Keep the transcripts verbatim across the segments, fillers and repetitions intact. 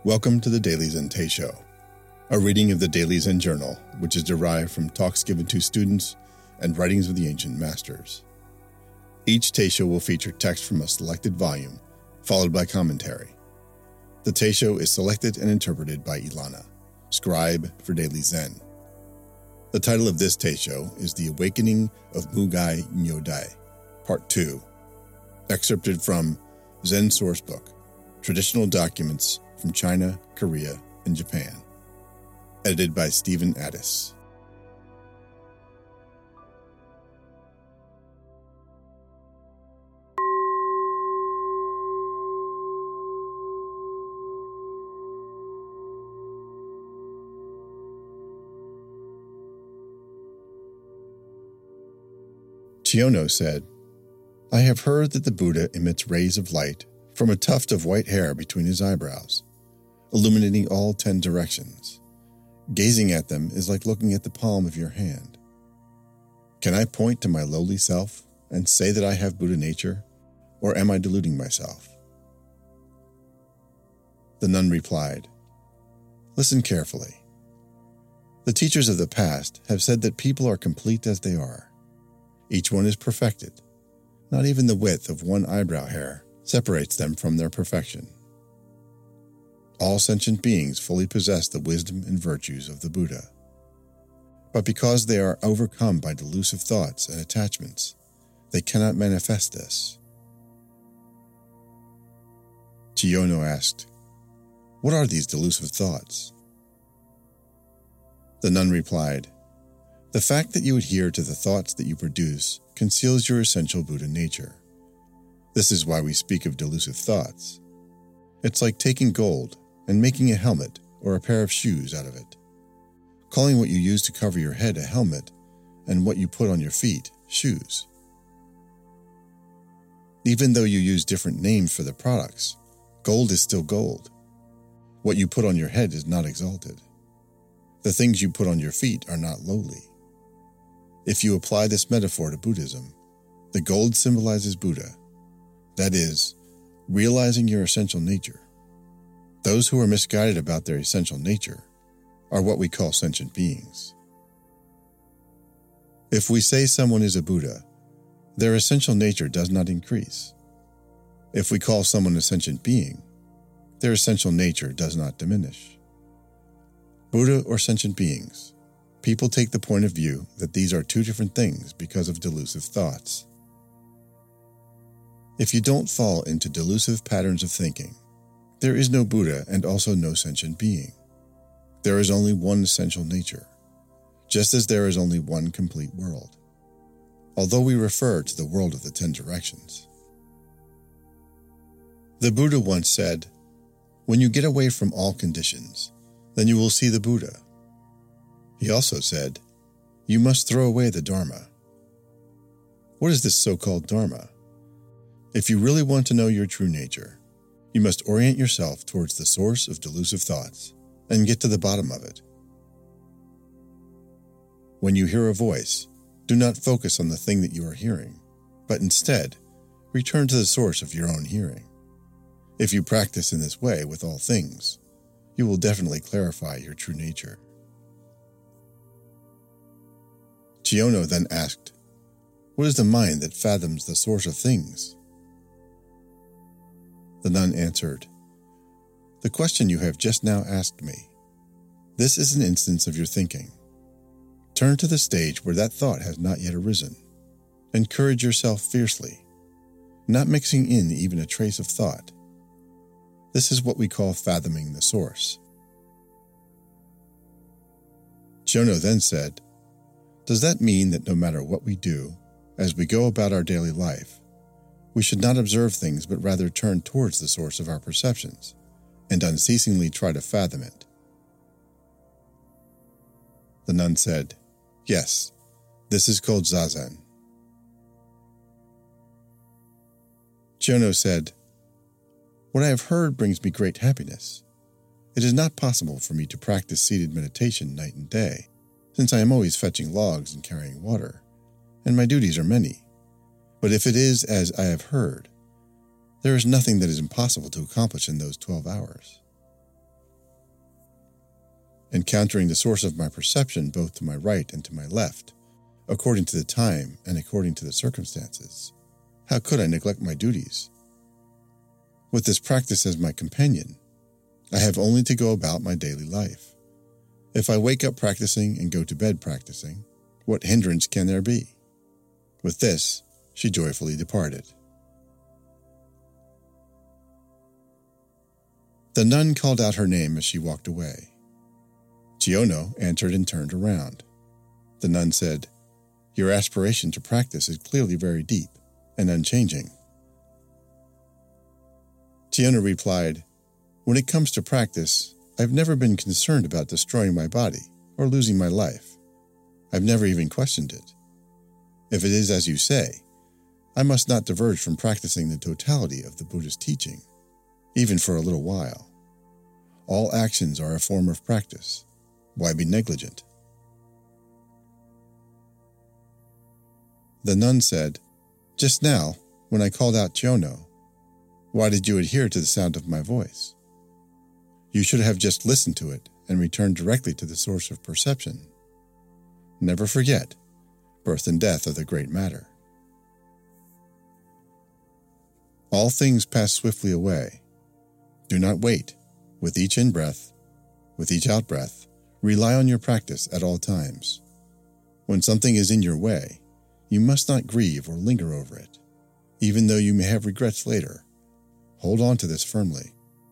Welcome to the Daily Zen Teisho, a reading of the Daily Zen Journal, which is derived from talks given to students and writings of the ancient masters. Each Teisho will feature text from a selected volume, followed by commentary. The Teisho is selected and interpreted by Ilana, scribe for Daily Zen. The title of this Teisho is The Awakening of Mugai Nyodai, Part two, excerpted from Zen Sourcebook, Traditional Documents from China, Korea, and Japan. Edited by Stephen Addis. Chiono said, "I have heard that the Buddha emits rays of light from a tuft of white hair between his eyebrows, illuminating all ten directions. Gazing at them is like looking at the palm of your hand. Can I point to my lowly self and say that I have Buddha nature, or am I deluding myself?" The nun replied, "Listen carefully. The teachers of the past have said that people are complete as they are. Each one is perfected. Not even the width of one eyebrow hair separates them from their perfection. All sentient beings fully possess the wisdom and virtues of the Buddha. But because they are overcome by delusive thoughts and attachments, they cannot manifest this." Chiono asked, "What are these delusive thoughts?" The nun replied, "The fact that you adhere to the thoughts that you produce conceals your essential Buddha nature. This is why we speak of delusive thoughts. It's like taking gold and making a helmet or a pair of shoes out of it, calling what you use to cover your head a helmet and what you put on your feet shoes. Even though you use different names for the products, gold is still gold. What you put on your head is not exalted. The things you put on your feet are not lowly. If you apply this metaphor to Buddhism, the gold symbolizes Buddha, that is, realizing your essential nature. Those who are misguided about their essential nature are what we call sentient beings. If we say someone is a Buddha, their essential nature does not increase. If we call someone a sentient being, their essential nature does not diminish. Buddha or sentient beings, people take the point of view that these are two different things because of delusive thoughts. If you don't fall into delusive patterns of thinking, there is no Buddha and also no sentient being. There is only one essential nature, just as there is only one complete world, although we refer to the world of the ten directions." The Buddha once said, "When you get away from all conditions, then you will see the Buddha." He also said, "You must throw away the Dharma." What is this so-called Dharma? If you really want to know your true nature, you must orient yourself towards the source of delusive thoughts and get to the bottom of it. When you hear a voice, do not focus on the thing that you are hearing, but instead, return to the source of your own hearing. If you practice in this way with all things, you will definitely clarify your true nature. Chiono then asked, "What is the mind that fathoms the source of things?" The nun answered, "The question you have just now asked me. This is an instance of your thinking. Turn to the stage where that thought has not yet arisen. Encourage yourself fiercely, not mixing in even a trace of thought. This is what we call fathoming the source." Chiono then said, "Does that mean that no matter what we do, as we go about our daily life, we should not observe things but rather turn towards the source of our perceptions and unceasingly try to fathom it?" The nun said, "Yes, this is called Zazen." Chiono said, "What I have heard brings me great happiness. It is not possible for me to practice seated meditation night and day, since I am always fetching logs and carrying water, and my duties are many. But if it is as I have heard, there is nothing that is impossible to accomplish in those twelve hours. encountering the source of my perception both to my right and to my left, according to the time and according to the circumstances. How could I neglect my duties? With this practice as my companion, I have only to go about my daily life. If I wake up practicing and go to bed practicing, what hindrance can there be? With this, she joyfully departed. The nun called out her name as she walked away. Chiyono answered and turned around. The nun said, "Your aspiration to practice is clearly very deep and unchanging." Chiyono replied, "When it comes to practice, I've never been concerned about destroying my body or losing my life. I've never even questioned it. If it is as you say, I must not diverge from practicing the totality of the Buddha's teaching, even for a little while. All actions are a form of practice. Why be negligent?" The nun said, "Just now, when I called out Chiyono, why did you adhere to the sound of my voice? You should have just listened to it and returned directly to the source of perception. Never forget, birth and death are the great matter. All things pass swiftly away. Do not wait. With each in-breath, with each out-breath, rely on your practice at all times. When something is in your way, you must not grieve or linger over it, even though you may have regrets later. Hold on to this firmly."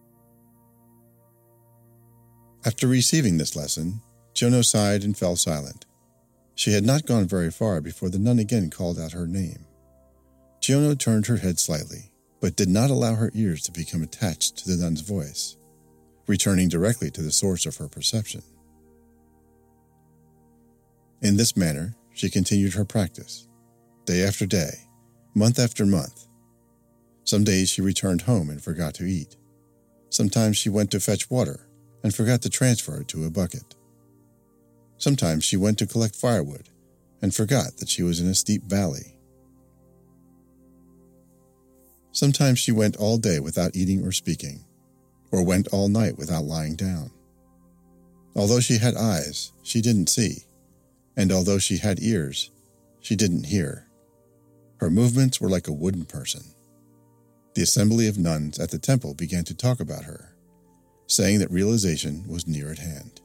After receiving this lesson, Chiyono sighed and fell silent. She had not gone very far before the nun again called out her name. Chiyono turned her head slightly, but did not allow her ears to become attached to the nun's voice, returning directly to the source of her perception. In this manner, she continued her practice, day after day, month after month. Some days she returned home and forgot to eat. Sometimes she went to fetch water and forgot to transfer it to a bucket. Sometimes she went to collect firewood and forgot that she was in a steep valley. Sometimes she went all day without eating or speaking, or went all night without lying down. Although she had eyes, she didn't see, and although she had ears, she didn't hear. Her movements were like a wooden person. The assembly of nuns at the temple began to talk about her, saying that realization was near at hand.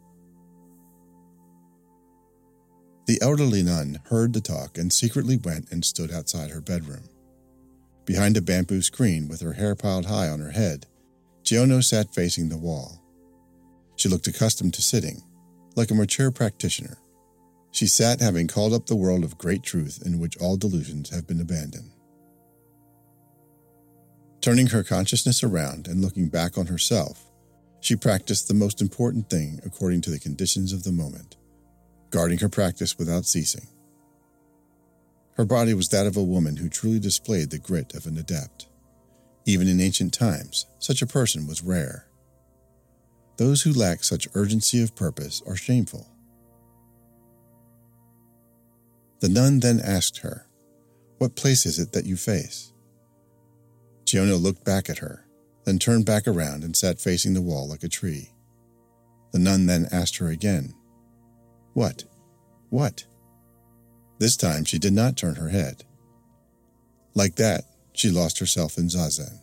The elderly nun heard the talk and secretly went and stood outside her bedroom. Behind a bamboo screen with her hair piled high on her head, Chiyono sat facing the wall. She looked accustomed to sitting, like a mature practitioner. She sat having called up the world of great truth in which all delusions have been abandoned. Turning her consciousness around and looking back on herself, she practiced the most important thing according to the conditions of the moment, guarding her practice without ceasing. Her body was that of a woman who truly displayed the grit of an adept. Even in ancient times, such a person was rare. Those who lack such urgency of purpose are shameful. The nun then asked her, "What place is it that you face?" Chiyono looked back at her, then turned back around and sat facing the wall like a tree. The nun then asked her again, "What? What?" This time she did not turn her head. Like that, she lost herself in zazen.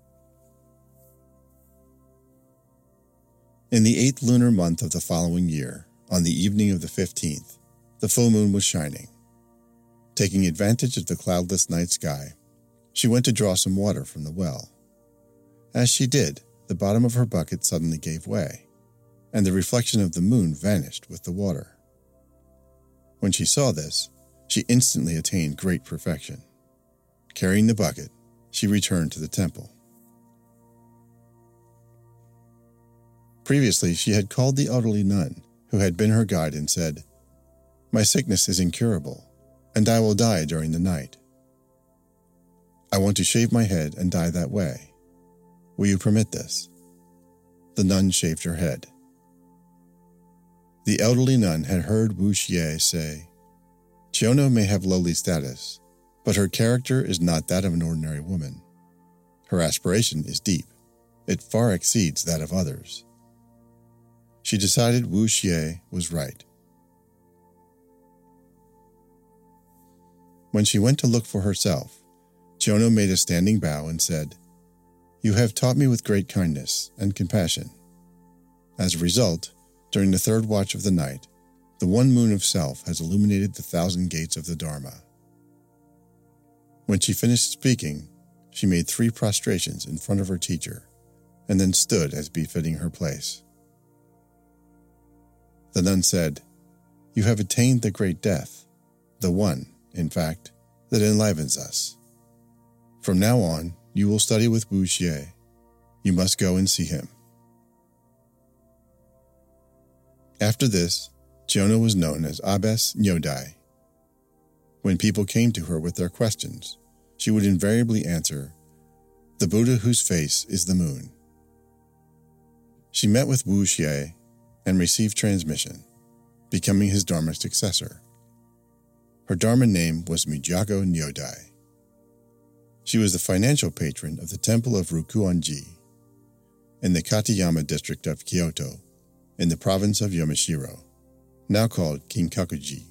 In the eighth lunar month of the following year, on the evening of the fifteenth, the full moon was shining. Taking advantage of the cloudless night sky, she went to draw some water from the well. As she did, the bottom of her bucket suddenly gave way, and the reflection of the moon vanished with the water. When she saw this, she instantly attained great perfection. Carrying the bucket, she returned to the temple. Previously, she had called the elderly nun, who had been her guide, and said, "My sickness is incurable, and I will die during the night. I want to shave my head and die that way. Will you permit this?" The nun shaved her head. The elderly nun had heard Wu Xie say, "Chiyono may have lowly status, but her character is not that of an ordinary woman. Her aspiration is deep. It far exceeds that of others." she decided Wu Xie was right. When she went to look for herself, Chono made a standing bow and said, "You have taught me with great kindness and compassion." As a result, during the third watch of the night, the one moon of self has illuminated the thousand gates of the Dharma. When she finished speaking, she made three prostrations in front of her teacher, and then stood as befitting her place. The nun said, "You have attained the great death, the one, in fact, that enlivens us. From now on, you will study with Wu Xie. You must go and see him." After this, Chono was known as Abbess Nyodai. When people came to her with their questions, she would invariably answer, "The Buddha whose face is the moon." She met with Wu Xie and received transmission, becoming his Dharma successor. Her Dharma name was Mijago Nyodai. She was the financial patron of the temple of Rukuonji in the Katayama district of Kyoto, in the province of Yamashiro, now called Kinkakuji.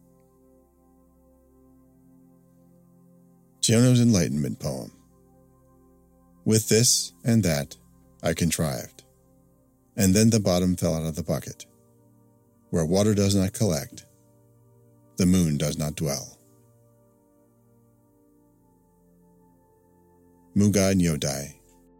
Chono's Enlightenment Poem. With this and that I contrived, and then the bottom fell out of the bucket. Where water does not collect, the moon does not dwell. Muga Nyodai.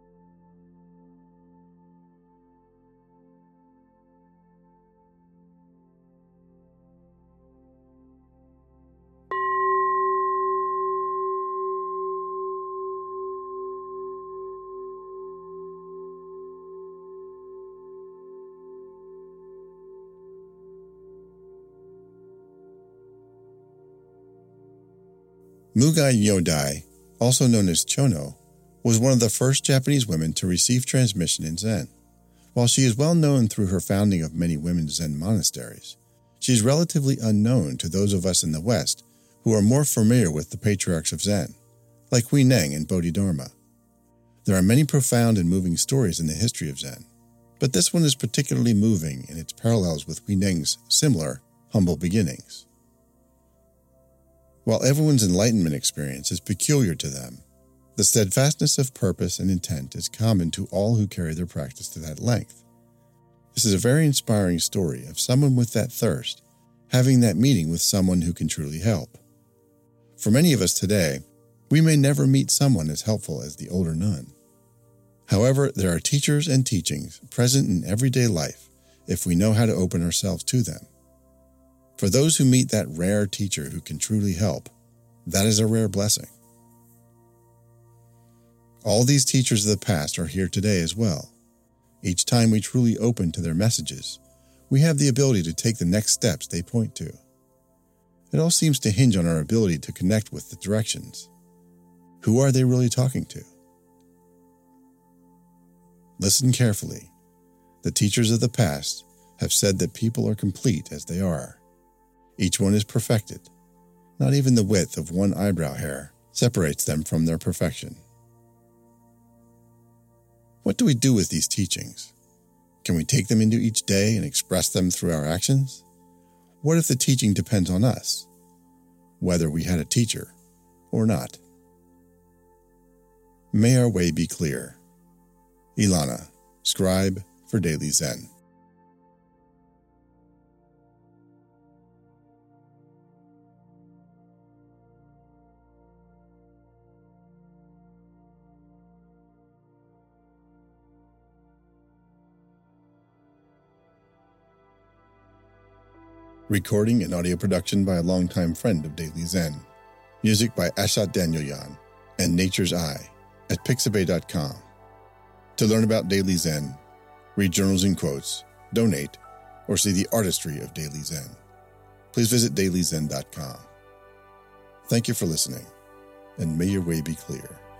Muga Nyodai, also known as Chono, was one of the first Japanese women to receive transmission in Zen. While she is well known through her founding of many women's Zen monasteries, she is relatively unknown to those of us in the West who are more familiar with the patriarchs of Zen, like Huineng and Bodhidharma. There are many profound and moving stories in the history of Zen, but this one is particularly moving in its parallels with Huineng's similar, humble beginnings. While everyone's enlightenment experience is peculiar to them, the steadfastness of purpose and intent is common to all who carry their practice to that length. This is a very inspiring story of someone with that thirst, having that meeting with someone who can truly help. For many of us today, we may never meet someone as helpful as the older nun. However, there are teachers and teachings present in everyday life if we know how to open ourselves to them. For those who meet that rare teacher who can truly help, that is a rare blessing. All these teachers of the past are here today as well. Each time we truly open to their messages, we have the ability to take the next steps they point to. It all seems to hinge on our ability to connect with the directions. Who are they really talking to? Listen carefully. The teachers of the past have said that people are complete as they are. Each one is perfected. Not even the width of one eyebrow hair separates them from their perfection. What do we do with these teachings? Can we take them into each day and express them through our actions? What if the teaching depends on us, whether we had a teacher or not? May our way be clear. Ilana, Scribe for Daily Zen. Recording and audio production by a longtime friend of Daily Zen. Music by Ashat Danielyan and Nature's Eye at pixabay dot com. To learn about Daily Zen, read journals and quotes, donate, or see the artistry of Daily Zen, please visit daily zen dot com. Thank you for listening, and may your way be clear.